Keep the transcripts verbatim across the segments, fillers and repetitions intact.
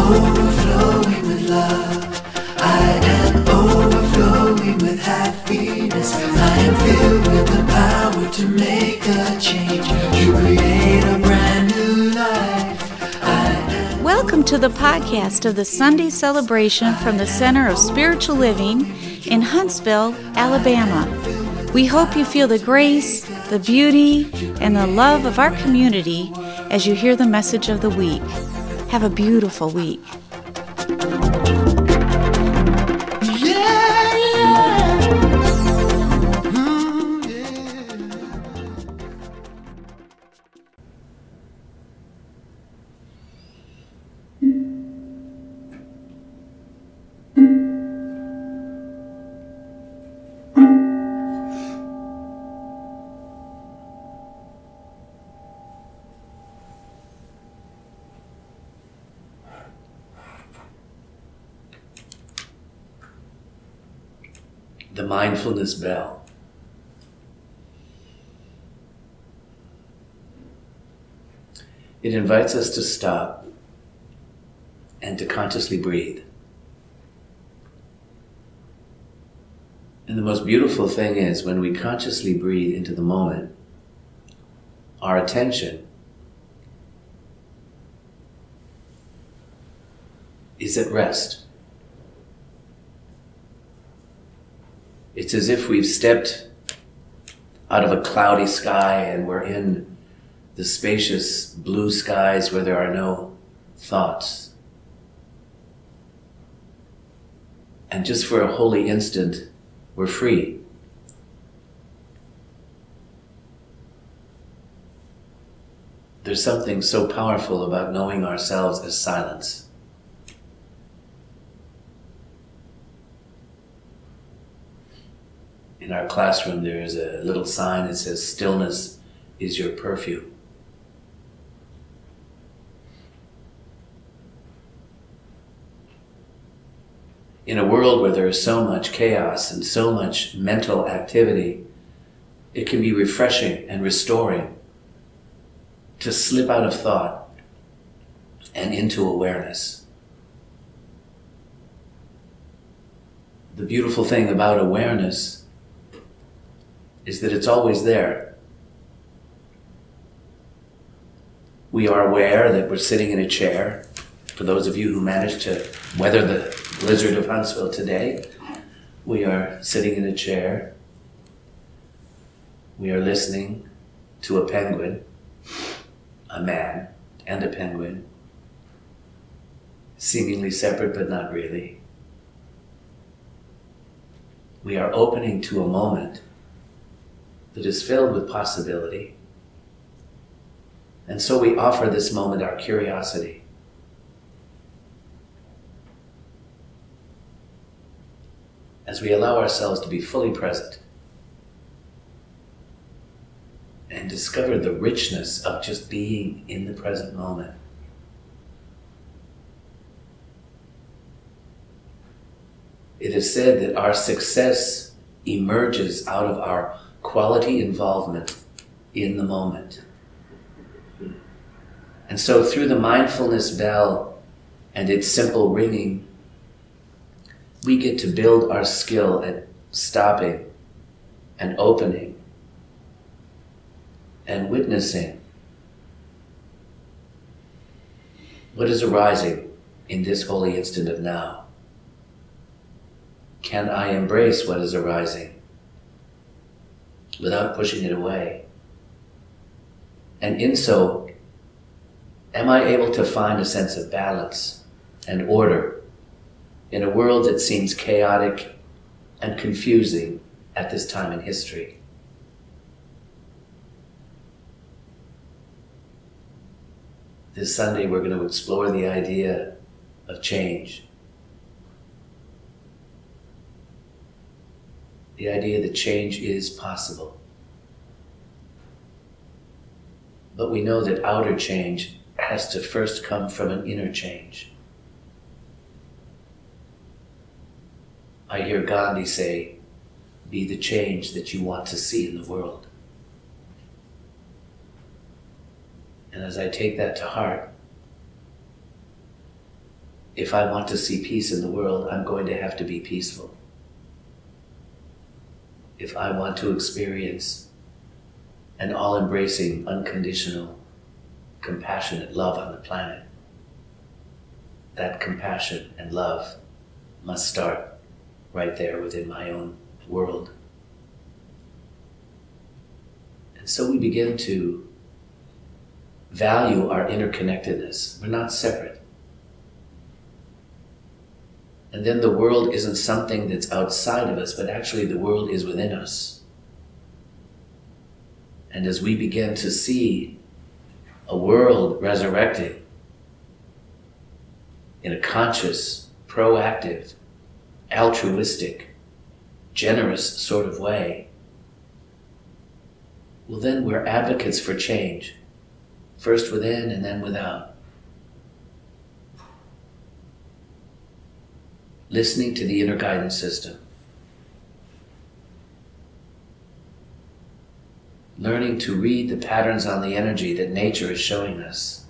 overflowing with love. I am overflowing with happiness. I am filled with the power to make a change, to create a brand new life. I am Welcome to the podcast of the Sunday celebration from the Center of Spiritual Living in Huntsville, Alabama. We hope you feel the grace, the beauty, and the love of our community as you hear the message of the week. Have a beautiful week. Yeah, yeah. Ooh, yeah. The mindfulness bell. It invites us to stop and to consciously breathe. And the most beautiful thing is when we consciously breathe into the moment, our attention is at rest. It's as if we've stepped out of a cloudy sky and we're in the spacious blue skies where there are no thoughts. And just for a holy instant, we're free. There's something so powerful about knowing ourselves as silence. In our classroom, there is a little sign that says, "Stillness is your perfume." In a world where there is so much chaos and so much mental activity, it can be refreshing and restoring to slip out of thought and into awareness. The beautiful thing about awareness is that it's always there. We are aware that we're sitting in a chair. For those of you who managed to weather the blizzard of Huntsville today, we are sitting in a chair. We are listening to a penguin, a man and a penguin, seemingly separate but not really. We are opening to a moment that is filled with possibility. And so we offer this moment our curiosity. As we allow ourselves to be fully present and discover the richness of just being in the present moment. It is said that our success emerges out of our quality involvement in the moment. And so through the mindfulness bell and its simple ringing, we get to build our skill at stopping and opening and witnessing what is arising in this holy instant of now. Can I embrace what is arising without pushing it away? And in so, am I able to find a sense of balance and order in a world that seems chaotic and confusing at this time in history? This Sunday, we're going to explore the idea of change. The idea that change is possible. But we know that outer change has to first come from an inner change. I hear Gandhi say, "Be the change that you want to see in the world." And as I take that to heart, if I want to see peace in the world, I'm going to have to be peaceful. If I want to experience an all-embracing, unconditional, compassionate love on the planet, that compassion and love must start right there within my own world. And so we begin to value our interconnectedness. We're not separate. And then the world isn't something that's outside of us, but actually the world is within us. And as we begin to see a world resurrecting in a conscious, proactive, altruistic, generous sort of way, well then we're advocates for change, first within and then without. Listening to the inner guidance system. Learning to read the patterns on the energy that nature is showing us.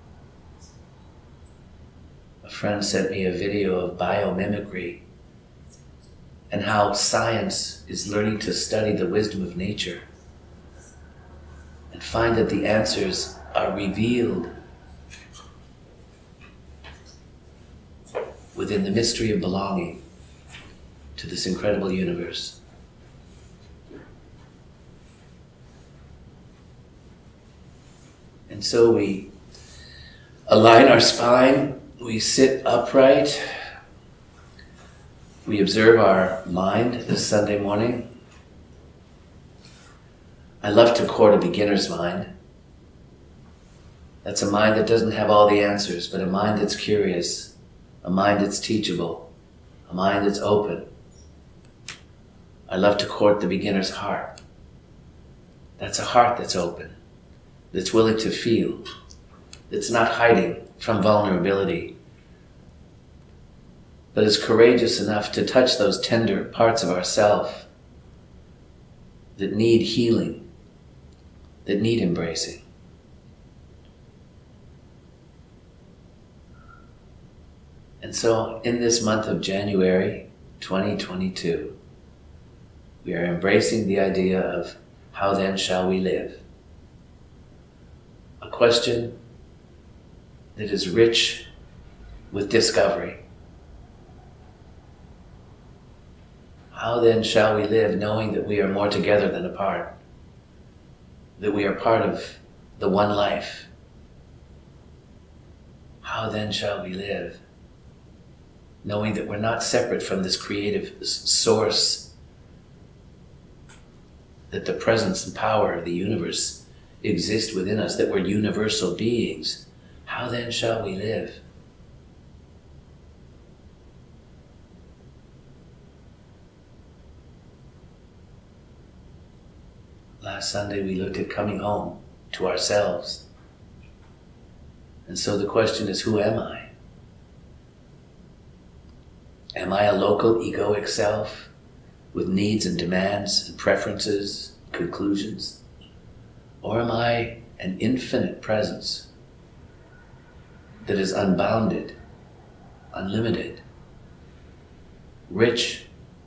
A friend sent me a video of biomimicry and how science is learning to study the wisdom of nature and find that the answers are revealed within the mystery of belonging to this incredible universe. And so we align our spine, we sit upright, we observe our mind this Sunday morning. I love to court a beginner's mind. That's a mind that doesn't have all the answers, but a mind that's curious, a mind that's teachable, a mind that's open. I love to court the beginner's heart. That's a heart that's open, that's willing to feel, that's not hiding from vulnerability, but is courageous enough to touch those tender parts of ourself that need healing, that need embracing. And so in this month of January twenty twenty-two, we are embracing the idea of how then shall we live? A question that is rich with discovery. How then shall we live knowing that we are more together than apart? That we are part of the one life? How then shall we live knowing that we're not separate from this creative source, that the presence and power of the universe exist within us, that we're universal beings? How then shall we live? Last Sunday we looked at coming home to ourselves. And so the question is, who am I? Am I a local egoic self with needs and demands and preferences, conclusions? Or am I an infinite presence that is unbounded, unlimited, rich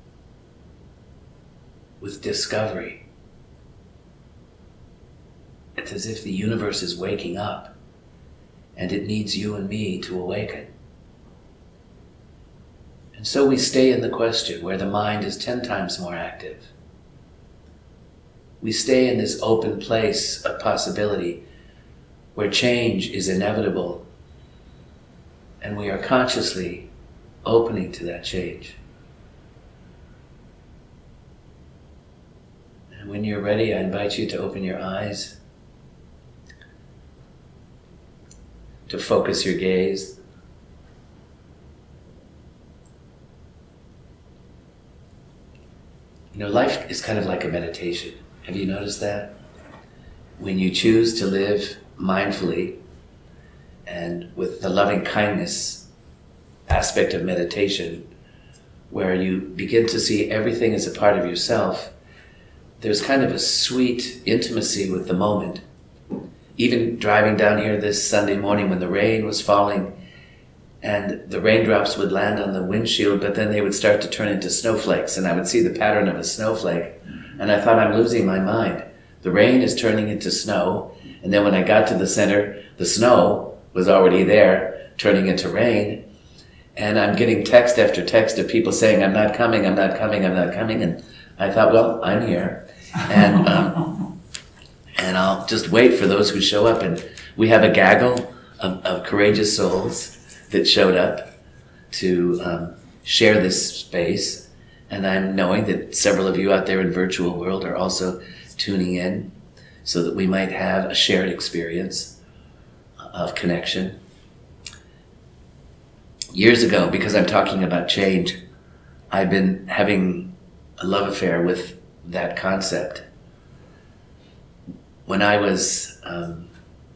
with discovery? It's as if the universe is waking up and it needs you and me to awaken. And so we stay in the question where the mind is ten times more active. We stay in this open place of possibility where change is inevitable, and we are consciously opening to that change. And when you're ready, I invite you to open your eyes, to focus your gaze. You know, life is kind of like a meditation. Have you noticed that? When you choose to live mindfully and with the loving kindness aspect of meditation, where you begin to see everything as a part of yourself, there's kind of a sweet intimacy with the moment. Even driving down here this Sunday morning when the rain was falling and the raindrops would land on the windshield, but then they would start to turn into snowflakes, and I would see the pattern of a snowflake, and I thought, I'm losing my mind. The rain is turning into snow, and then when I got to the center, the snow was already there, turning into rain, and I'm getting text after text of people saying, I'm not coming, I'm not coming, I'm not coming, and I thought, well, I'm here, and um, and I'll just wait for those who show up, and we have a gaggle of, of courageous souls that showed up to um, share this space, and I'm knowing that several of you out there in virtual world are also tuning in so that we might have a shared experience of connection. Years ago, because I'm talking about change, I've been having a love affair with that concept. When I was um,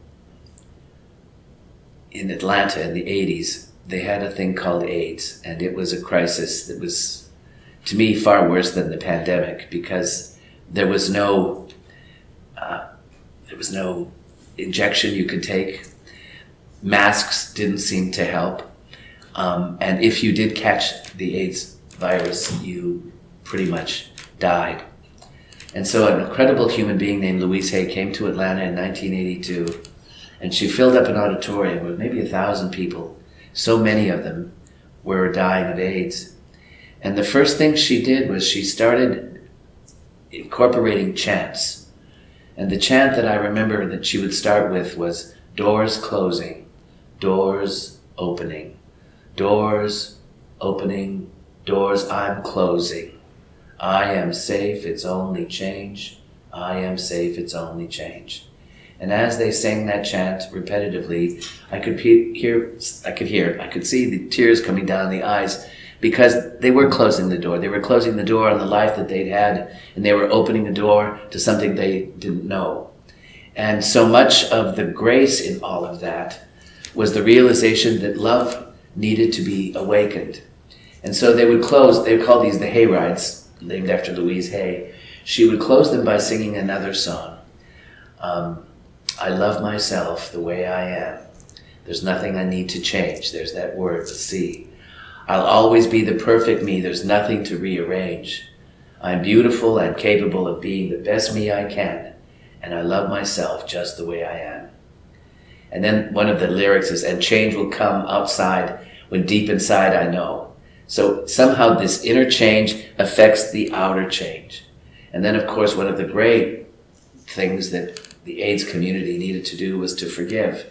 in Atlanta in the eighties, they had a thing called AIDS, and it was a crisis that was, to me, far worse than the pandemic, because there was no uh, there was no injection you could take. Masks didn't seem to help, um, and if you did catch the AIDS virus, you pretty much died. And so an incredible human being named Louise Hay came to Atlanta in nineteen eighty-two, and she filled up an auditorium with maybe a thousand people. So many of them were dying of AIDS. And the first thing she did was she started incorporating chants. And the chant that I remember that she would start with was doors closing, doors opening, doors opening, doors I'm closing. I am safe, it's only change. I am safe, it's only change. And as they sang that chant repetitively, I could pe- hear, I could hear, I could see the tears coming down the eyes, because they were closing the door. They were closing the door on the life that they'd had, and they were opening the door to something they didn't know. And so much of the grace in all of that was the realization that love needed to be awakened. And so they would close, they would call these the Hay Rides, named after Louise Hay. She would close them by singing another song. Um, I love myself the way I am. There's nothing I need to change. There's that word, the C. I'll always be the perfect me. There's nothing to rearrange. I'm beautiful and capable of being the best me I can, and I love myself just the way I am. And then one of the lyrics is, and change will come outside when deep inside I know. So somehow this inner change affects the outer change. And then, of course, one of the great things that the AIDS community needed to do was to forgive.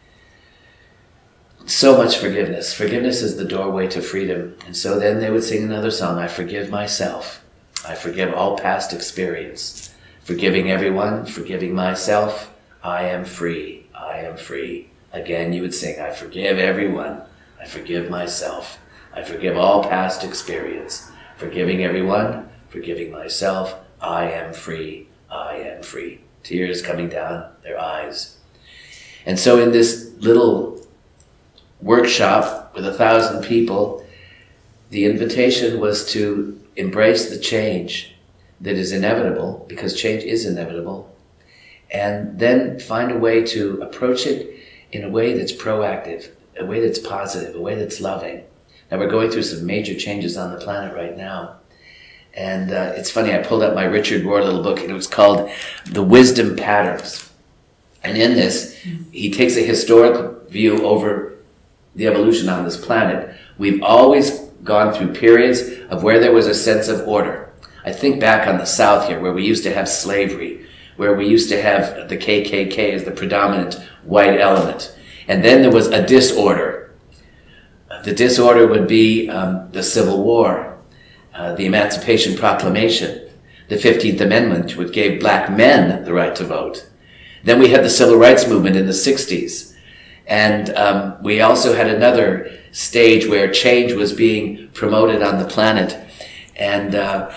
So much forgiveness. Forgiveness is the doorway to freedom. And so then they would sing another song, I forgive myself. I forgive all past experience. Forgiving everyone, forgiving myself, I am free. I am free. Again, you would sing, I forgive everyone. I forgive myself. I forgive all past experience. Forgiving everyone, forgiving myself, I am free. I am free. Tears coming down their eyes. And so in this little workshop with a thousand people, the invitation was to embrace the change that is inevitable, because change is inevitable, and then find a way to approach it in a way that's proactive, a way that's positive, a way that's loving. Now we're going through some major changes on the planet right now. And uh, it's funny, I pulled up my Richard Rohr little book, and it was called The Wisdom Patterns. And in this, he takes a historical view over the evolution on this planet. We've always gone through periods of where there was a sense of order. I think back on the South here, where we used to have slavery, where we used to have the K K K as the predominant white element. And then there was a disorder. The disorder would be um, the Civil War, uh, the Emancipation Proclamation, the fifteenth Amendment, which gave black men the right to vote. Then we had the Civil Rights Movement in the sixties. And um, we also had another stage where change was being promoted on the planet. And uh,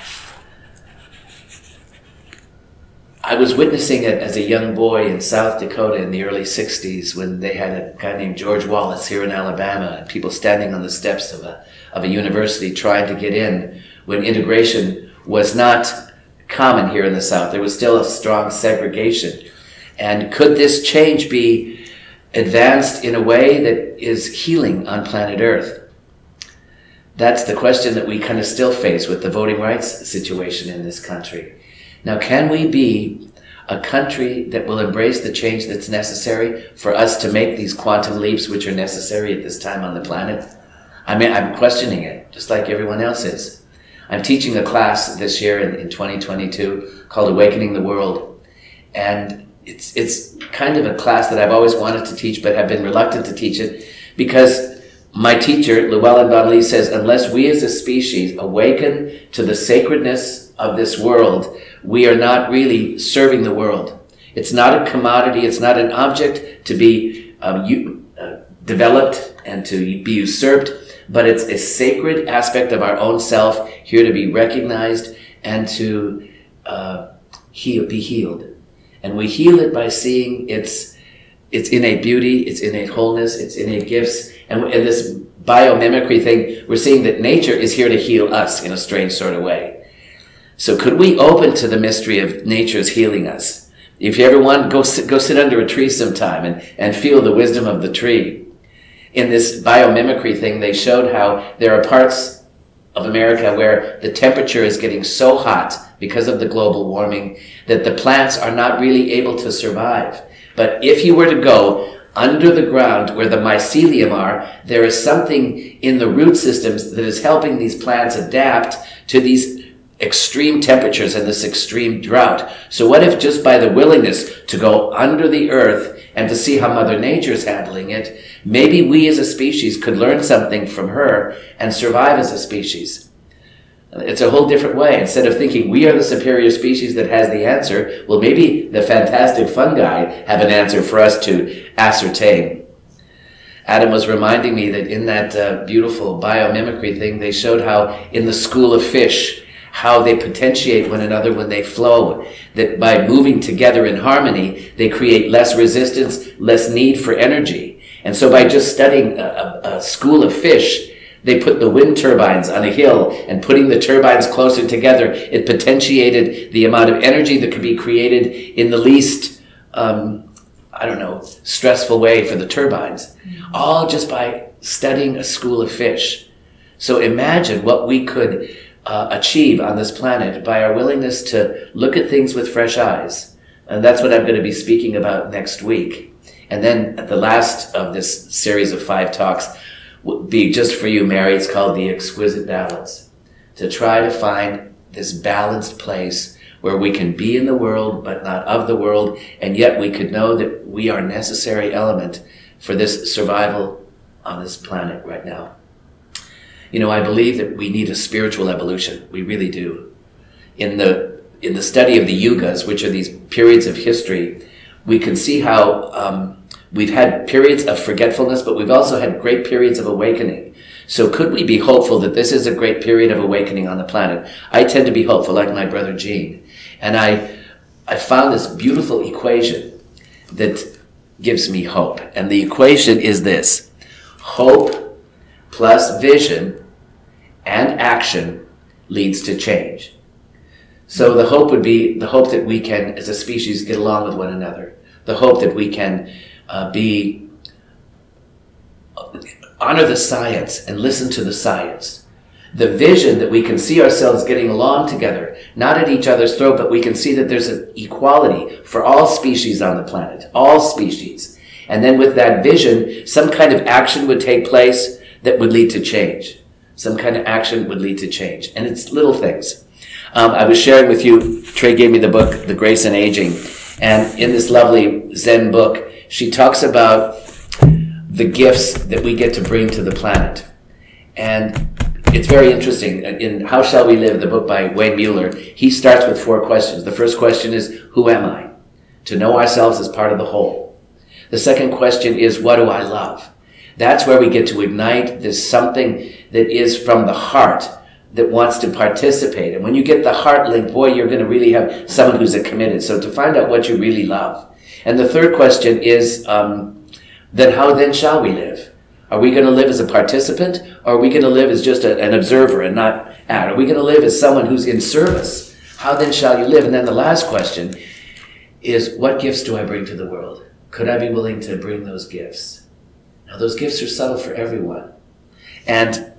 I was witnessing it as a young boy in South Dakota in the early sixties, when they had a guy named George Wallace here in Alabama, and people standing on the steps of a, of a university trying to get in, when integration was not common here in the South. There was still a strong segregation. And could this change be advanced in a way that is healing on planet Earth? That's the question that we kind of still face with the voting rights situation in this country. Now, can we be a country that will embrace the change that's necessary for us to make these quantum leaps which are necessary at this time on the planet? I mean, I'm questioning it, just like everyone else is. I'm teaching a class this year in, in twenty twenty-two called Awakening the World. And it's it's kind of a class that I've always wanted to teach, but have been reluctant to teach it, because my teacher, Llewellyn Bontely, says, unless we as a species awaken to the sacredness of this world, we are not really serving the world. It's not a commodity, it's not an object to be um, u- uh, developed and to be usurped, but it's a sacred aspect of our own self, here to be recognized and to uh, heal, be healed. And we heal it by seeing its its innate beauty, its innate wholeness, its innate gifts. And, and this biomimicry thing, we're seeing that nature is here to heal us in a strange sort of way. So could we open to the mystery of nature's healing us? If you ever want, go sit, go sit under a tree sometime and, and feel the wisdom of the tree. In this biomimicry thing, they showed how there are parts of America where the temperature is getting so hot because of the global warming that the plants are not really able to survive. But if you were to go under the ground where the mycelium are, there is something in the root systems that is helping these plants adapt to these extreme temperatures and this extreme drought. So what if just by the willingness to go under the earth and to see how Mother Nature is handling it, maybe we as a species could learn something from her and survive as a species? It's a whole different way. Instead of thinking we are the superior species that has the answer, well, maybe the fantastic fungi have an answer for us to ascertain. Adam was reminding me that in that uh, beautiful biomimicry thing, they showed how in the school of fish, how they potentiate one another when they flow, that by moving together in harmony, they create less resistance, less need for energy. And so by just studying a, a, a school of fish, they put the wind turbines on a hill, and putting the turbines closer together, it potentiated the amount of energy that could be created in the least, um, I don't know, stressful way for the turbines. All just by studying a school of fish. So imagine what we could uh, achieve on this planet by our willingness to look at things with fresh eyes. And that's what I'm going to be speaking about next week. And then at the last of this series of five talks, will be just for you, Mary. It's called The Exquisite Balance. To try to find this balanced place where we can be in the world, but not of the world, and yet we could know that we are a necessary element for this survival on this planet right now. You know, I believe that we need a spiritual evolution. We really do. In the in the study of the yugas, which are these periods of history, we can see how um, we've had periods of forgetfulness, but we've also had great periods of awakening. So could we be hopeful that this is a great period of awakening on the planet? I tend to be hopeful, like my brother Gene. And I, I found this beautiful equation that gives me hope. And the equation is this: hope plus vision and action leads to change. So the hope would be the hope that we can, as a species, get along with one another. The hope that we can uh, be, honor the science and listen to the science. The vision that we can see ourselves getting along together, not at each other's throat, but we can see that there's an equality for all species on the planet, all species. And then with that vision, some kind of action would take place that would lead to change. Some kind of action would lead to change. And it's little things. Um, I was sharing with you, Trey gave me the book, The Grace in Aging. And in this lovely Zen book, she talks about the gifts that we get to bring to the planet. And it's very interesting. In How Shall We Live, the book by Wayne Mueller, he starts with four questions. The first question is, who am I? To know ourselves as part of the whole. The second question is, what do I love? That's where we get to ignite this something that is from the heart that wants to participate. And when you get the heart link, boy, you're going to really have someone who's a committed. So to find out what you really love. And the third question is, um, then how then shall we live? Are we going to live as a participant, or are we going to live as just a, an observer and not act? Are we going to live as someone who's in service? How then shall you live? And then the last question is, what gifts do I bring to the world? could I be willing to bring those gifts? Now, those gifts are subtle for everyone. And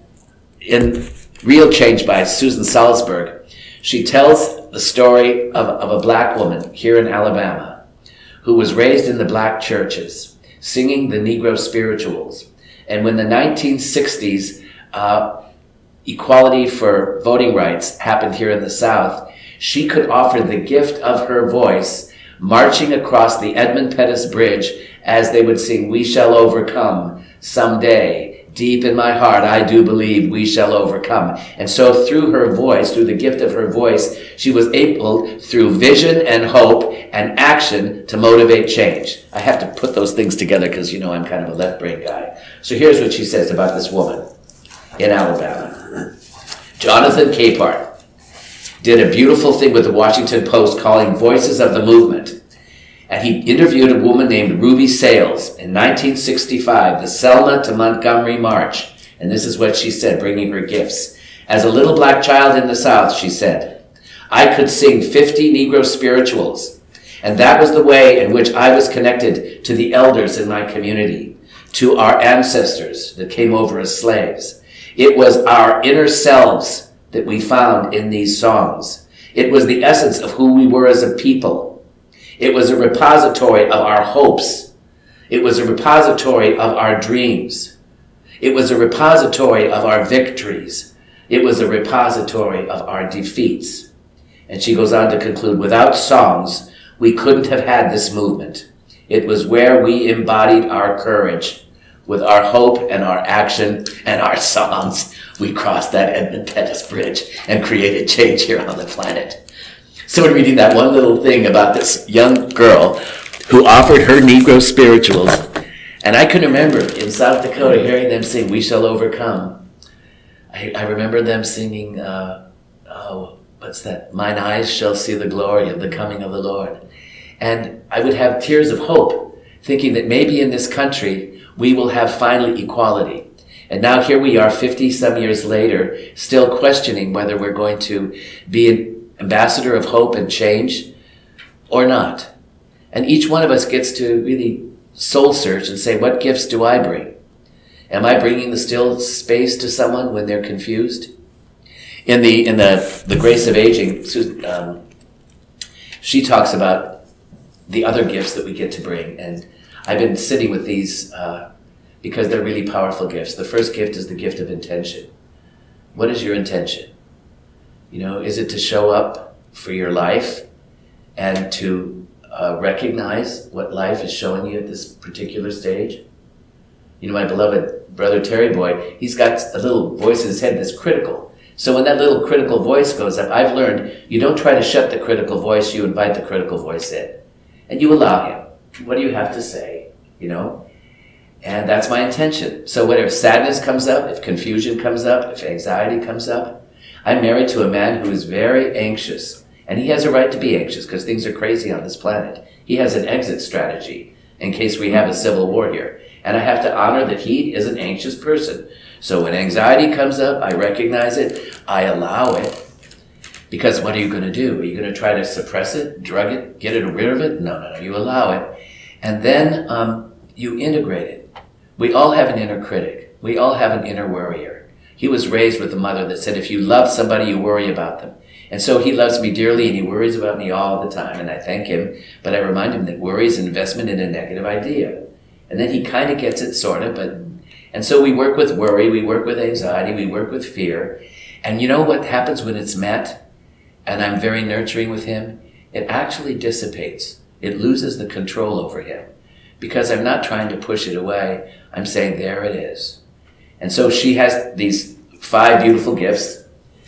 in Real Change by Susan Salzberg, she tells the story of, of a black woman here in Alabama who was raised in the black churches, singing the Negro spirituals. And when the nineteen sixties uh, equality for voting rights happened here in the South, she could offer the gift of her voice marching across the Edmund Pettus Bridge as they would sing, "We shall overcome someday. Deep in my heart, I do believe we shall overcome." And so through her voice, through the gift of her voice, she was able, through vision and hope and action, to motivate change. I have to put those things together because, you know, I'm kind of a left brain guy. So here's what she says about this woman in Alabama. Jonathan Capehart did a beautiful thing with the Washington Post calling Voices of the Movement. And he interviewed a woman named Ruby Sales in nineteen sixty-five, the Selma to Montgomery March. And this is what she said, bringing her gifts. "As a little black child in the South," she said, "I could sing fifty Negro spirituals. And that was the way in which I was connected to the elders in my community, to our ancestors that came over as slaves. It was our inner selves that we found in these songs. It was the essence of who we were as a people. It was a repository of our hopes. It was a repository of our dreams. It was a repository of our victories. It was a repository of our defeats." And she goes on to conclude, "Without songs, we couldn't have had this movement. It was where we embodied our courage. With our hope and our action and our songs, we crossed that Edmund Pettus Bridge and created change here on the planet." So in reading that one little thing about this young girl who offered her Negro spirituals, and I can remember in South Dakota hearing them sing "We Shall Overcome." I, I remember them singing, uh, oh, what's that? "Mine eyes shall see the glory of the coming of the Lord." And I would have tears of hope, thinking that maybe in this country we will have finally equality. And now here we are fifty some years later, still questioning whether we're going to be an ambassador of hope and change or not. And each one of us gets to really soul search and say, what gifts do I bring? Am I bringing the still space to someone when they're confused? In the in the, the Grace of Aging, Susan, um, she talks about the other gifts that we get to bring. And I've been sitting with these uh, because they're really powerful gifts. The first gift is the gift of intention. What is your intention? You know, is it to show up for your life and to uh, recognize what life is showing you at this particular stage? You know, my beloved brother Terry Boyd, he's got a little voice in his head that's critical. So when that little critical voice goes up, I've learned you don't try to shut the critical voice, you invite the critical voice in. And you allow him. What do you have to say? You know? And that's my intention. So whatever sadness comes up, if confusion comes up, if anxiety comes up, I'm married to a man who is very anxious, and he has a right to be anxious because things are crazy on this planet. He has an exit strategy in case we have a civil war here. And I have to honor that he is an anxious person. So when anxiety comes up, I recognize it, I allow it. Because what are you going to do? Are you going to try to suppress it, drug it, get it rid of it? No, no, no, you allow it. And then um, you integrate it. We all have an inner critic. We all have an inner worrier. He was raised with a mother that said, if you love somebody, you worry about them. And so he loves me dearly and he worries about me all the time. And I thank him, but I remind him that worry is an investment in a negative idea. And then he kind of gets it, sort of. But And so we work with worry, we work with anxiety, we work with fear. And you know what happens when it's met? And I'm very nurturing with him? It actually dissipates. It loses the control over him. Because I'm not trying to push it away. I'm saying, there it is. And so she has these five beautiful gifts.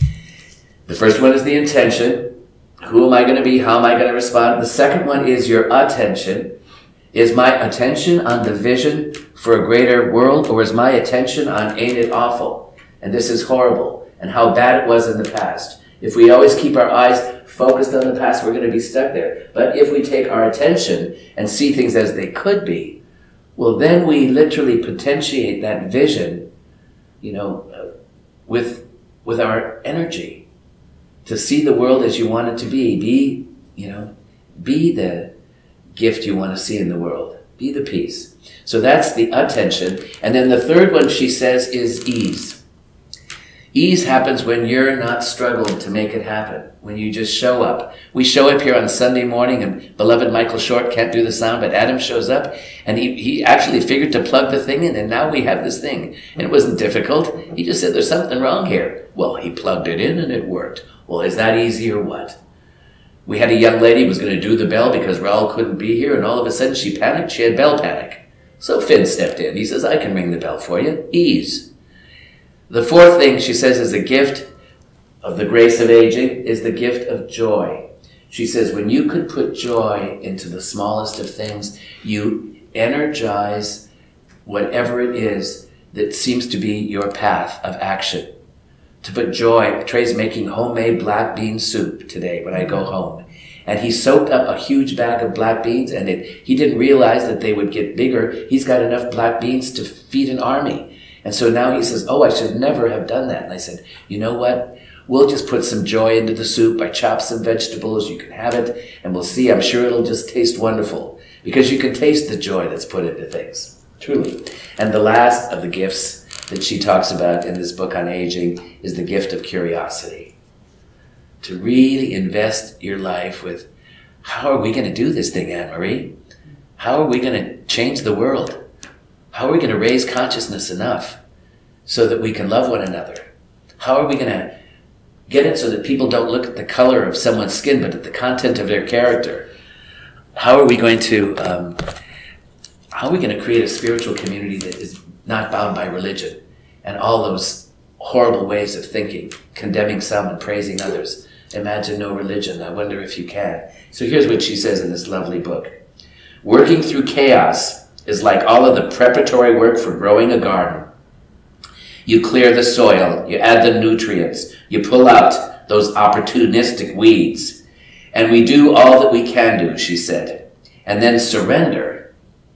The first one is the intention. Who am I going to be? How am I going to respond? The second one is your attention. Is my attention on the vision for a greater world, or is my attention on ain't it awful? And this is horrible, and how bad it was in the past. If we always keep our eyes focused on the past, we're going to be stuck there. But if we take our attention and see things as they could be, well, then we literally potentiate that vision, you know, uh, with with our energy to see the world as you want it to be. Be, you know, be the gift you want to see in the world. Be the peace. So that's the attention. And then the third one she says is ease. Ease happens when you're not struggling to make it happen, when you just show up. We show up here on Sunday morning, and beloved Michael Short can't do the sound, but Adam shows up, and he, he actually figured to plug the thing in, and now we have this thing. And it wasn't difficult. He just said, there's something wrong here. Well, he plugged it in, and it worked. Well, is that easy or what? We had a young lady who was going to do the bell because Raul couldn't be here, and all of a sudden she panicked. She had bell panic. So Finn stepped in. He says, I can ring the bell for you. Ease. The fourth thing she says is the gift of the grace of aging is the gift of joy. She says, when you could put joy into the smallest of things, you energize whatever it is that seems to be your path of action. To put joy, Trey's making homemade black bean soup today when I go home. And he soaked up a huge bag of black beans, and it, he didn't realize that they would get bigger. He's got enough black beans to feed an army. And so now he says, oh, I should never have done that. And I said, you know what? We'll just put some joy into the soup. I chop some vegetables. You can have it. And we'll see. I'm sure it'll just taste wonderful. Because you can taste the joy that's put into things. Truly. And the last of the gifts that she talks about in this book on aging is the gift of curiosity. To really invest your life with, how are we going to do this thing, Anne-Marie? How are we going to change the world? How are we going to raise consciousness enough so that we can love one another? How are we going to get it so that people don't look at the color of someone's skin, but at the content of their character? How are we going to, um, how are we going to create a spiritual community that is not bound by religion and all those horrible ways of thinking, condemning some and praising others? Imagine no religion. I wonder if you can. So here's what she says in this lovely book. Working through chaos is like all of the preparatory work for growing a garden. You clear the soil, you add the nutrients, you pull out those opportunistic weeds. And we do all that we can do, she said. And then surrender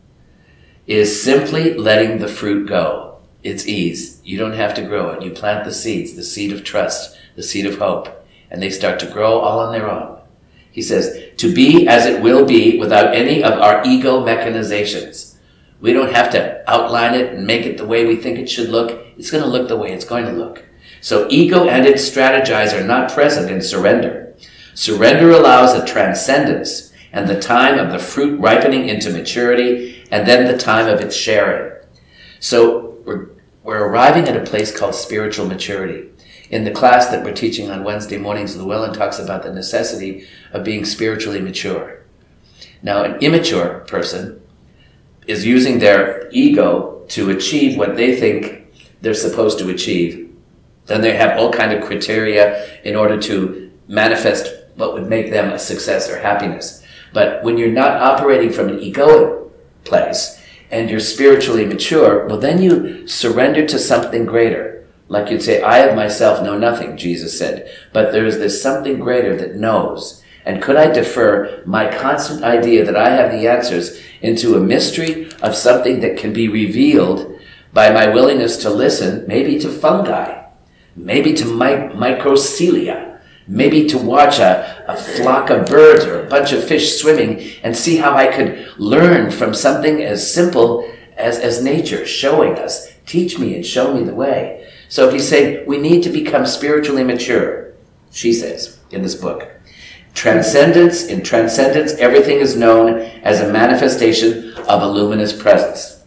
is simply letting the fruit go. It's ease. You don't have to grow it. You plant the seeds, the seed of trust, the seed of hope, and they start to grow all on their own. He says, to be as it will be without any of our ego mechanizations. We don't have to outline it and make it the way we think it should look. It's going to look the way it's going to look. So ego and its strategize are not present in surrender. Surrender allows a transcendence and the time of the fruit ripening into maturity and then the time of its sharing. So we're, we're arriving at a place called spiritual maturity. In the class that we're teaching on Wednesday mornings, Llewellyn talks about the necessity of being spiritually mature. Now, an immature person is using their ego to achieve what they think they're supposed to achieve. Then they have all kind of criteria in order to manifest what would make them a success or happiness. But when you're not operating from an egoic place and you're spiritually mature, well, then you surrender to something greater. Like you'd say, I of myself know nothing, Jesus said, but there is this something greater that knows. And could I defer my constant idea that I have the answers into a mystery of something that can be revealed by my willingness to listen, maybe to fungi, maybe to mi- microcelia, maybe to watch a, a flock of birds or a bunch of fish swimming and see how I could learn from something as simple as, as nature showing us, teach me and show me the way. So he's saying we need to become spiritually mature, she says in this book. Transcendence, in transcendence, everything is known as a manifestation of a luminous presence.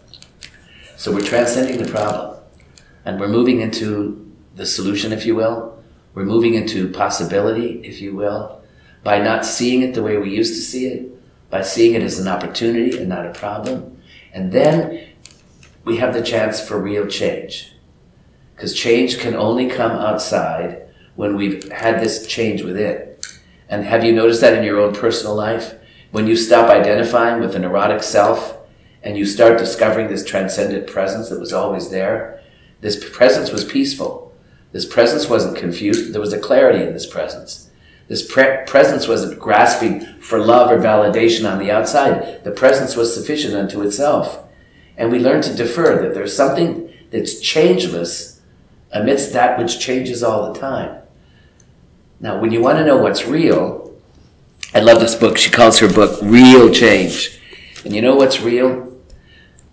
So we're transcending the problem and we're moving into the solution, if you will. We're moving into possibility, if you will, by not seeing it the way we used to see it, by seeing it as an opportunity and not a problem. And then we have the chance for real change. Because change can only come outside when we've had this change within. And have you noticed that in your own personal life? When you stop identifying with the neurotic self and you start discovering this transcendent presence that was always there, this presence was peaceful. This presence wasn't confused. There was a clarity in this presence. This pre- presence wasn't grasping for love or validation on the outside. The presence was sufficient unto itself. And we learn to defer that there's something that's changeless amidst that which changes all the time. Now, when you want to know what's real, I love this book. She calls her book Real Change. And you know what's real?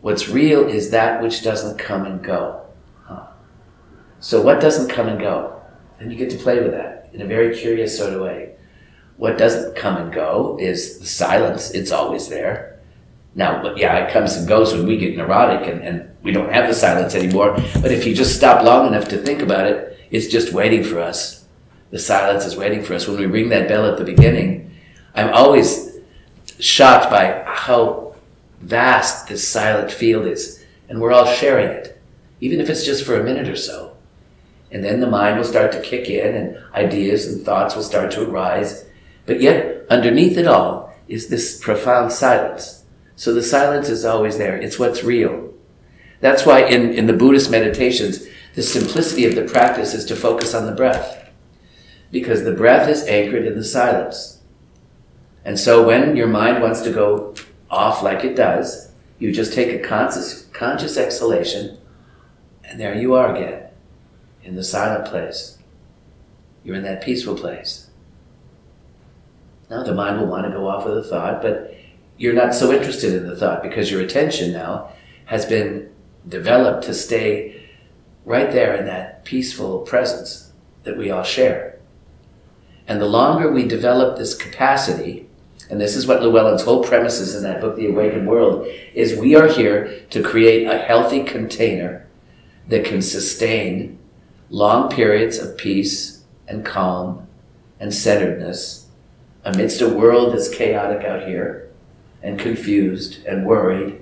What's real is that which doesn't come and go. Huh. So what doesn't come and go? And you get to play with that in a very curious sort of way. What doesn't come and go is the silence. It's always there. Now, yeah, it comes and goes when we get neurotic and, and we don't have the silence anymore. But if you just stop long enough to think about it, it's just waiting for us. The silence is waiting for us. When we ring that bell at the beginning, I'm always shocked by how vast this silent field is. And we're all sharing it, even if it's just for a minute or so. And then the mind will start to kick in and ideas and thoughts will start to arise. But yet, underneath it all is this profound silence. So the silence is always there. It's what's real. That's why in, in the Buddhist meditations, the simplicity of the practice is to focus on the breath. Because the breath is anchored in the silence. And so when your mind wants to go off like it does, you just take a conscious, conscious exhalation, and there you are again, in the silent place. You're in that peaceful place. Now the mind will want to go off with a thought, but you're not so interested in the thought because your attention now has been developed to stay right there in that peaceful presence that we all share. And the longer we develop this capacity, and this is what Llewellyn's whole premise is in that book, The Awakened World, is we are here to create a healthy container that can sustain long periods of peace and calm and centeredness amidst a world that's chaotic out here and confused and worried.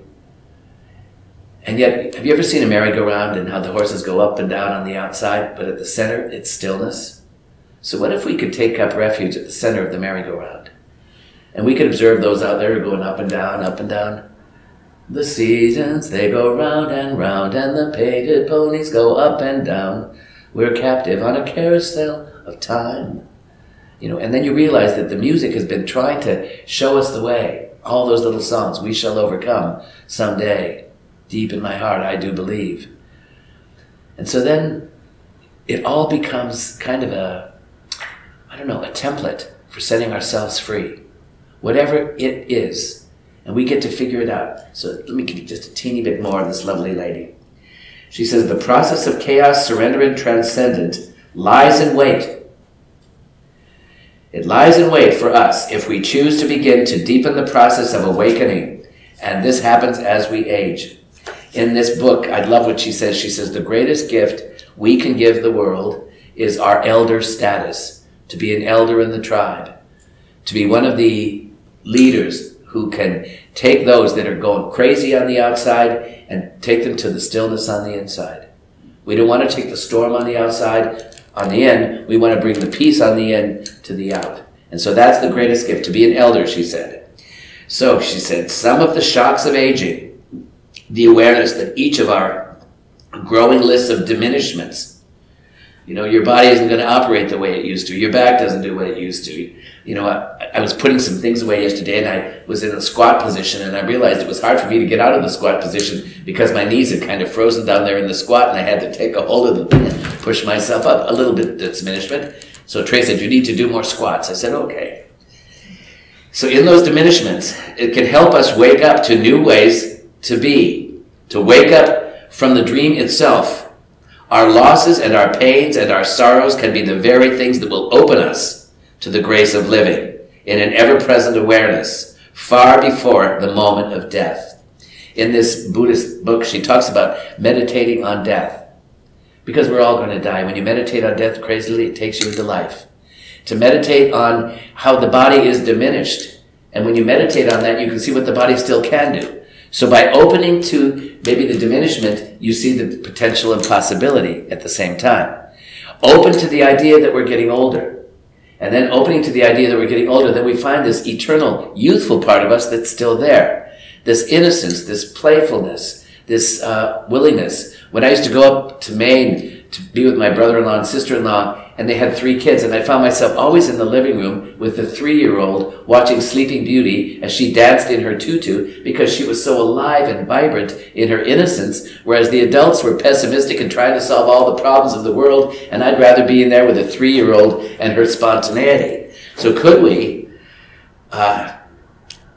And yet, have you ever seen a merry-go-round and how the horses go up and down on the outside, but at the center, it's stillness? So what if we could take up refuge at the center of the merry-go-round? And we could observe those out there going up and down, up and down. The seasons, they go round and round, and the painted ponies go up and down. We're captive on a carousel of time. You know, and then you realize that the music has been trying to show us the way. All those little songs, we shall overcome someday. Deep in my heart, I do believe. And so then it all becomes kind of a, I don't know, a template for setting ourselves free. Whatever it is. And we get to figure it out. So let me give you just a teeny bit more of this lovely lady. She says, the process of chaos, surrender, and transcendence lies in wait. It lies in wait for us if we choose to begin to deepen the process of awakening. And this happens as we age. In this book, I love what she says. She says, the greatest gift we can give the world is our elder status. To be an elder in the tribe. To be one of the leaders who can take those that are going crazy on the outside and take them to the stillness on the inside. We don't want to take the storm on the outside, on the in. We want to bring the peace on the in to the out. And so that's the greatest gift, to be an elder, she said. So she said, some of the shocks of aging, the awareness that each of our growing lists of diminishments, you know, your body isn't going to operate the way it used to. Your back doesn't do what it used to. You know, I, I was putting some things away yesterday and I was in a squat position and I realized it was hard for me to get out of the squat position because my knees had kind of frozen down there in the squat and I had to take a hold of the thing and push myself up. A little bit diminishment. So Trey said, you need to do more squats. I said, okay. So in those diminishments, it can help us wake up to new ways to be. To wake up from the dream itself. Our losses and our pains and our sorrows can be the very things that will open us to the grace of living in an ever-present awareness far before the moment of death. In this Buddhist book, she talks about meditating on death. Because we're all going to die. When you meditate on death crazily, it takes you into life. To meditate on how the body is diminished. And when you meditate on that, you can see what the body still can do. So by opening to maybe the diminishment, you see the potential and possibility at the same time. Open to the idea that we're getting older. And then opening to the idea that we're getting older, then we find this eternal, youthful part of us that's still there. This innocence, this playfulness, this uh, willingness. When I used to go up to Maine to be with my brother-in-law and sister-in-law, and they had three kids, and I found myself always in the living room with the three-year-old watching Sleeping Beauty as she danced in her tutu because she was so alive and vibrant in her innocence, whereas the adults were pessimistic and trying to solve all the problems of the world, and I'd rather be in there with a three-year-old and her spontaneity. So could we uh,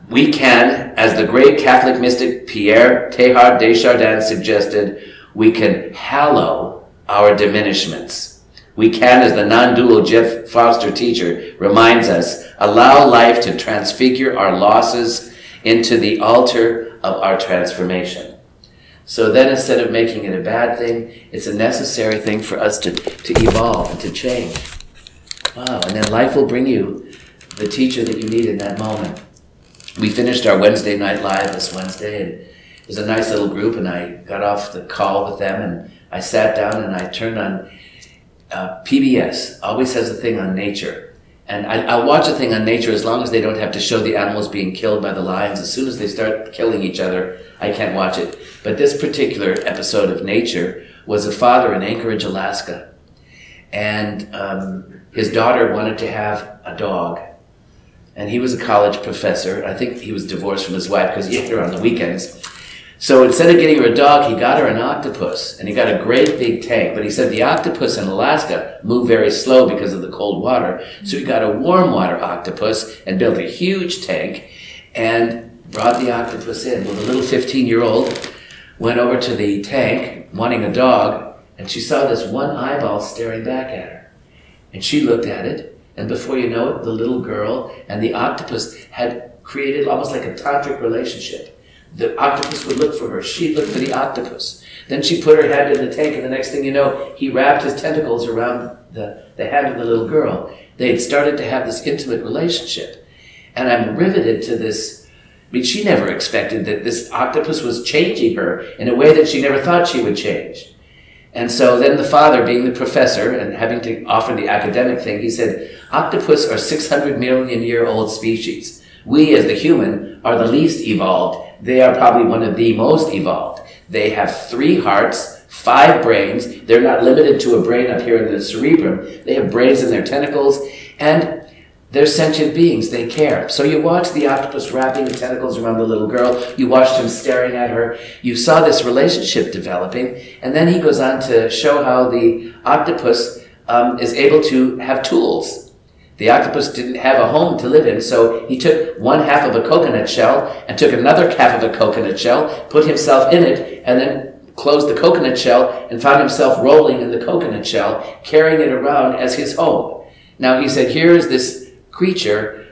we can, as the great Catholic mystic Pierre Teilhard de Chardin suggested, we can hallow our diminishments. We can, as the non-dual Jeff Foster teacher reminds us, allow life to transfigure our losses into the altar of our transformation. So then instead of making it a bad thing, it's a necessary thing for us to, to evolve and to change. Wow, and then life will bring you the teacher that you need in that moment. We finished our Wednesday night live this Wednesday, and it was a nice little group, and I got off the call with them, and I sat down and I turned on uh, P B S, always has a thing on nature. And I, I'll watch a thing on nature as long as they don't have to show the animals being killed by the lions. As soon as they start killing each other, I can't watch it. But this particular episode of Nature was a father in Anchorage, Alaska. And um, his daughter wanted to have a dog. And he was a college professor. I think he was divorced from his wife because he had her on the weekends. So instead of getting her a dog, he got her an octopus. And he got a great big tank. But he said the octopus in Alaska moved very slow because of the cold water. So he got a warm water octopus and built a huge tank and brought the octopus in. Well, the little fifteen-year-old went over to the tank wanting a dog, and she saw this one eyeball staring back at her. And she looked at it. And before you know it, the little girl and the octopus had created almost like a tantric relationship. The octopus would look for her. She'd look for the octopus. Then she put her head in the tank, and the next thing you know, he wrapped his tentacles around the, the head of the little girl. They had started to have this intimate relationship. And I'm riveted to this. I mean, she never expected that this octopus was changing her in a way that she never thought she would change. And so then the father, being the professor and having to offer the academic thing, he said, octopus are six hundred million year old species. We, as the human, are the least evolved. They are probably one of the most evolved. They have three hearts, five brains. They're not limited to a brain up here in the cerebrum. They have brains in their tentacles, and they're sentient beings. They care. So you watched the octopus wrapping the tentacles around the little girl. You watched him staring at her. You saw this relationship developing, and then he goes on to show how the octopus um, is able to have tools. The octopus didn't have a home to live in, so he took one half of a coconut shell and took another half of a coconut shell, put himself in it, and then closed the coconut shell and found himself rolling in the coconut shell, carrying it around as his home. Now he said, here is this creature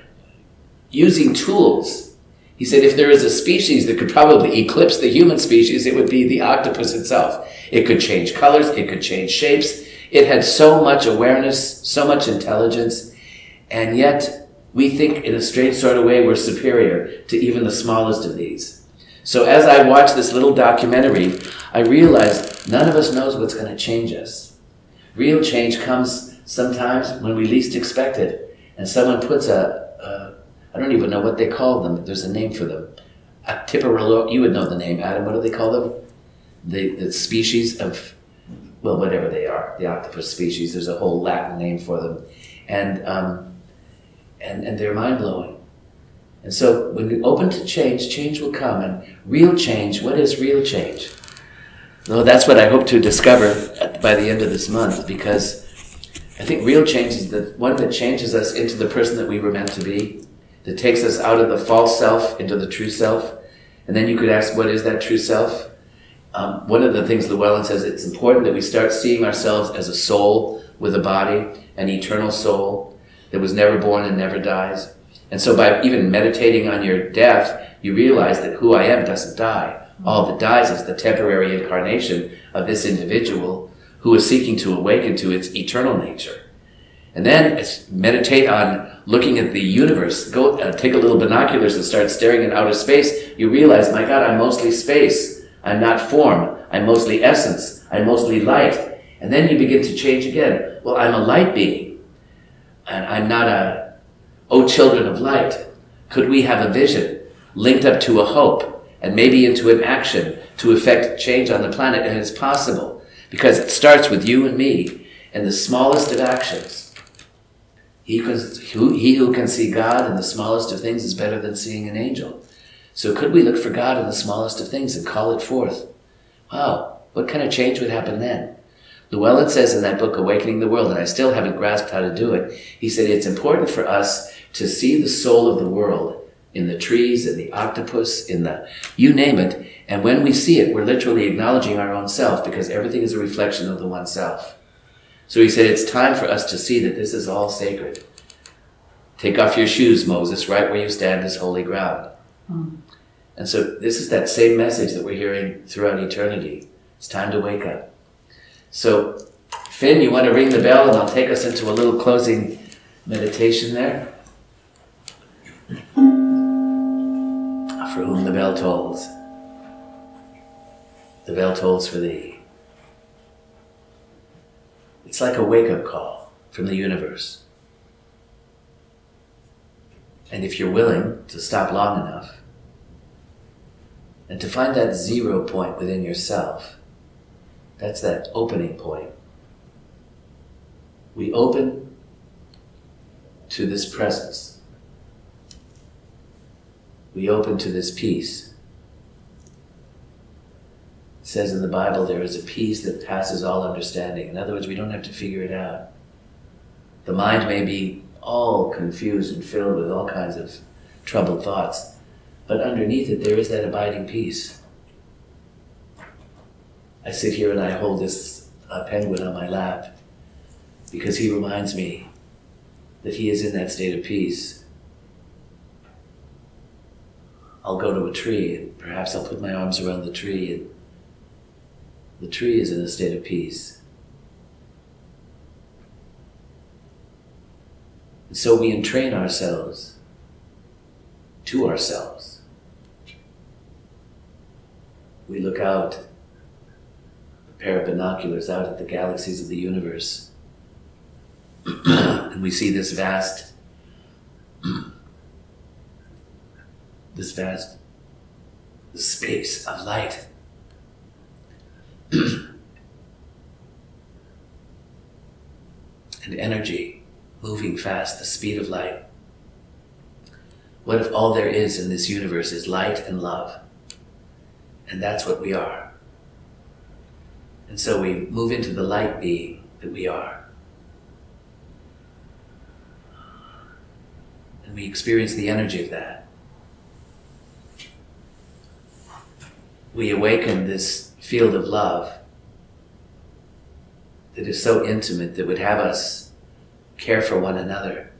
using tools. He said, if there is a species that could probably eclipse the human species, it would be the octopus itself. It could change colors, it could change shapes. It had so much awareness, so much intelligence. And yet, we think in a strange sort of way we're superior to even the smallest of these. So as I watched this little documentary, I realized none of us knows what's going to change us. Real change comes sometimes when we least expect it. And someone puts a, a I don't even know what they call them, but there's a name for them. A Tipperolo, you would know the name, Adam. What do they call them? The, the species of, well, whatever they are, the octopus species. There's a whole Latin name for them. And, um, And, and they're mind-blowing. And so when you're open to change, change will come. And real change, what is real change? Well, that's what I hope to discover at, by the end of this month, because I think real change is the one that changes us into the person that we were meant to be, that takes us out of the false self into the true self. And then you could ask, what is that true self? Um, one of the things Llewellyn says, it's important that we start seeing ourselves as a soul with a body, an eternal soul, that was never born and never dies. And so by even meditating on your death, you realize that who I am doesn't die. All that dies is the temporary incarnation of this individual who is seeking to awaken to its eternal nature. And then meditate on looking at the universe. Go uh, take a little binoculars and start staring at outer space. You realize, my God, I'm mostly space. I'm not form. I'm mostly essence. I'm mostly light. And then you begin to change again. Well, I'm a light being. And I'm not a, oh, children of light. Could we have a vision linked up to a hope and maybe into an action to effect change on the planet? And it's possible because it starts with you and me and the smallest of actions. He, who, he who can see God in the smallest of things is better than seeing an angel. So could we look for God in the smallest of things and call it forth? Wow, what kind of change would happen then? Llewellyn says in that book, Awakening the World, and I still haven't grasped how to do it, he said it's important for us to see the soul of the world in the trees, in the octopus, in the, you name it. And when we see it, we're literally acknowledging our own self, because everything is a reflection of the one self. So he said, it's time for us to see that this is all sacred. Take off your shoes, Moses, right where you stand is holy ground. Mm. And so this is that same message that we're hearing throughout eternity. It's time to wake up. So, Finn, you want to ring the bell and I'll take us into a little closing meditation there? For whom the bell tolls. The bell tolls for thee. It's like a wake-up call from the universe. And if you're willing to stop long enough and to find that zero point within yourself, that's that opening point. We open to this presence. We open to this peace. It says in the Bible there is a peace that passes all understanding. In other words, we don't have to figure it out. The mind may be all confused and filled with all kinds of troubled thoughts, but underneath it there is that abiding peace. I sit here and I hold this uh, penguin on my lap because he reminds me that he is in that state of peace. I'll go to a tree and perhaps I'll put my arms around the tree, and the tree is in a state of peace. And so we entrain ourselves to ourselves. We look out, a pair of binoculars out at the galaxies of the universe, and we see this vast, this vast space of light. And energy moving fast, the speed of light. What if all there is in this universe is light and love? And that's what we are. And so we move into the light being that we are. And we experience the energy of that. We awaken this field of love that is so intimate that would have us care for one another.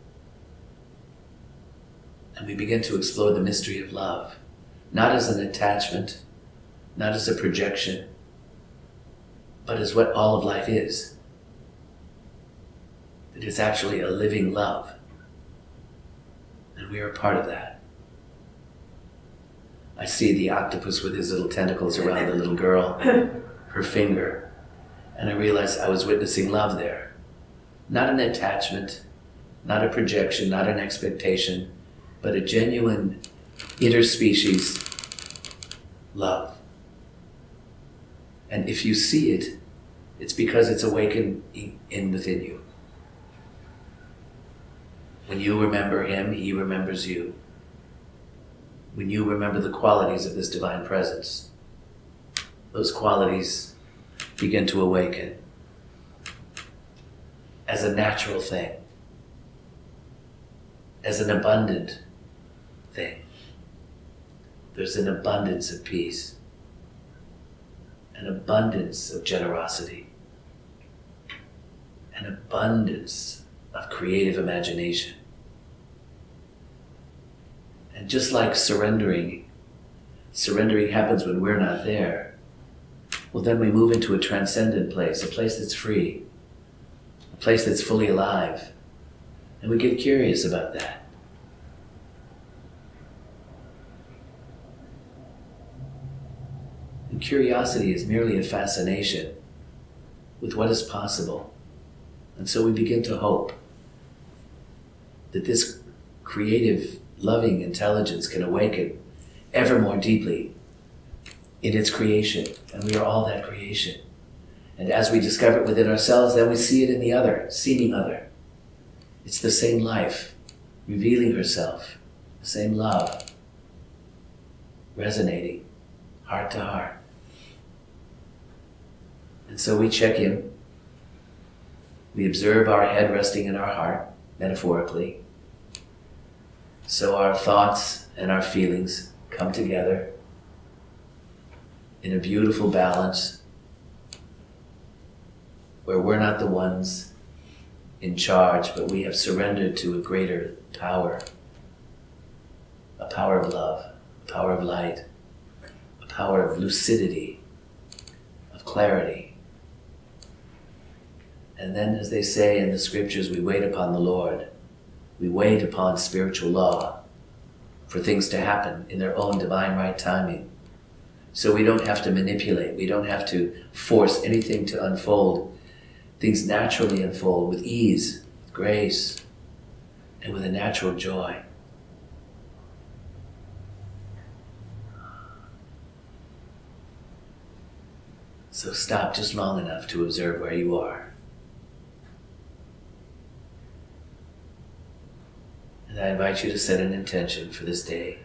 And we begin to explore the mystery of love, not as an attachment, not as a projection, but as what all of life is. It is actually a living love. And we are a part of that. I see the octopus with his little tentacles around the little girl, her finger, and I realized I was witnessing love there. Not an attachment, not a projection, not an expectation, but a genuine interspecies love. And if you see it, it's because it's awakened in within you. When you remember him, he remembers you. When you remember the qualities of this divine presence, those qualities begin to awaken as a natural thing, as an abundant thing. There's an abundance of peace, an abundance of generosity, an abundance of creative imagination. And just like surrendering, surrendering happens when we're not there, well, then we move into a transcendent place, a place that's free, a place that's fully alive. And we get curious about that. And curiosity is merely a fascination with what is possible. And so we begin to hope that this creative, loving intelligence can awaken ever more deeply in its creation. And we are all that creation. And as we discover it within ourselves, then we see it in the other, seeming other. It's the same life, revealing herself, the same love, resonating, heart to heart. And so we check in. We observe our head resting in our heart, metaphorically. So our thoughts and our feelings come together in a beautiful balance where we're not the ones in charge, but we have surrendered to a greater power, a power of love, a power of light, a power of lucidity, of clarity. And then, as they say in the scriptures, we wait upon the Lord. We wait upon spiritual law for things to happen in their own divine right timing. So we don't have to manipulate. We don't have to force anything to unfold. Things naturally unfold with ease, grace, and with a natural joy. So stop just long enough to observe where you are. And I invite you to set an intention for this day.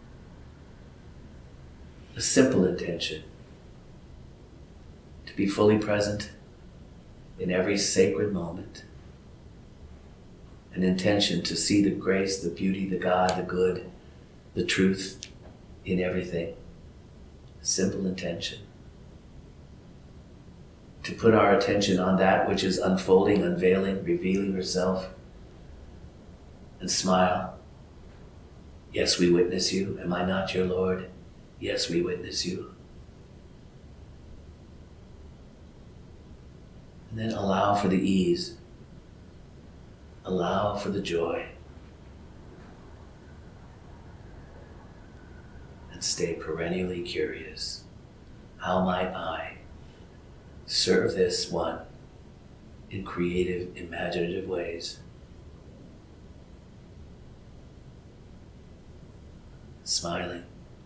A simple intention. To be fully present in every sacred moment. An intention to see the grace, the beauty, the God, the good, the truth in everything. A simple intention. To put our attention on that which is unfolding, unveiling, revealing herself. And smile. Yes, we witness you. Am I not your Lord? Yes, we witness you. And then allow for the ease. Allow for the joy. And stay perennially curious. How might I serve this one in creative, imaginative ways? Smiling.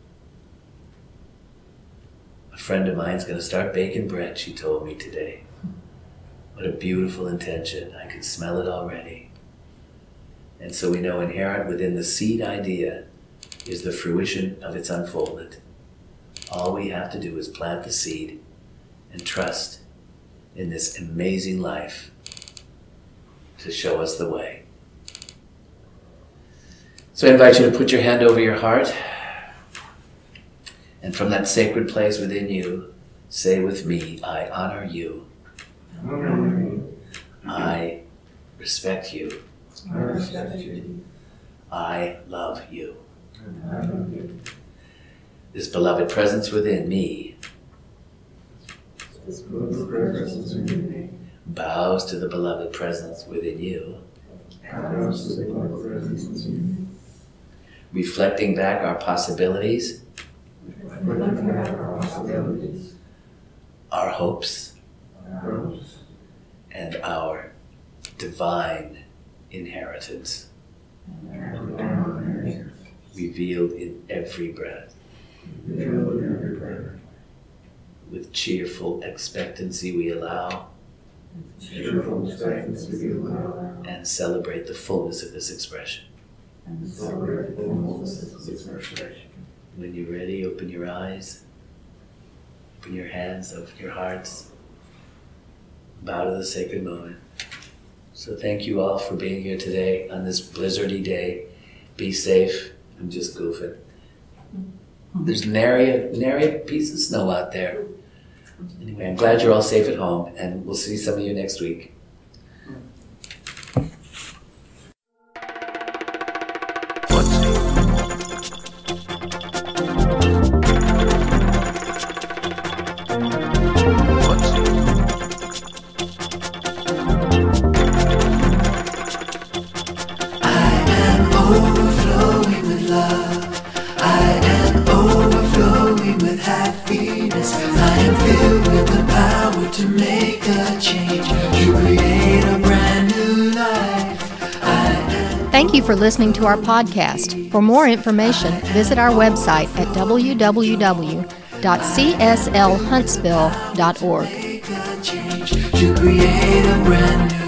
A friend of mine is going to start baking bread, she told me today. What a beautiful intention. I can smell it already. And so we know inherent within the seed idea is the fruition of its unfoldment. All we have to do is plant the seed and trust in this amazing life to show us the way. So I invite you to put your hand over your heart, and from that sacred place within you, say with me, I honor you. I respect you. I respect you. I love you. I love you. This beloved presence within me This beloved presence within me bows to the beloved presence within you, bows to the beloved presence within me, reflecting back our possibilities, reflecting back our possibilities, our hopes, our hopes, and our divine inheritance, and our divine inheritance, revealed in every breath. revealed in every prayer. With cheerful expectancy we allow Cheerful expectancy we allow, and celebrate the fullness of this expression. and celebrate the fullness of this expression. When you're ready, open your eyes, open your hands, open your hearts, bow to the sacred moment. So thank you all for being here today on this blizzardy day. Be safe. I'm just goofing. There's nary a, nary a piece of snow out there. Anyway, I'm glad you're all safe at home, and we'll see some of you next week. Overflowing with love, I am overflowing with happiness. I am filled with the power to make a change, to create a brand new life. I am Thank you for listening to our podcast. For more information, visit our website at w w w dot c s l huntsville dot org. make a change, to create a brand new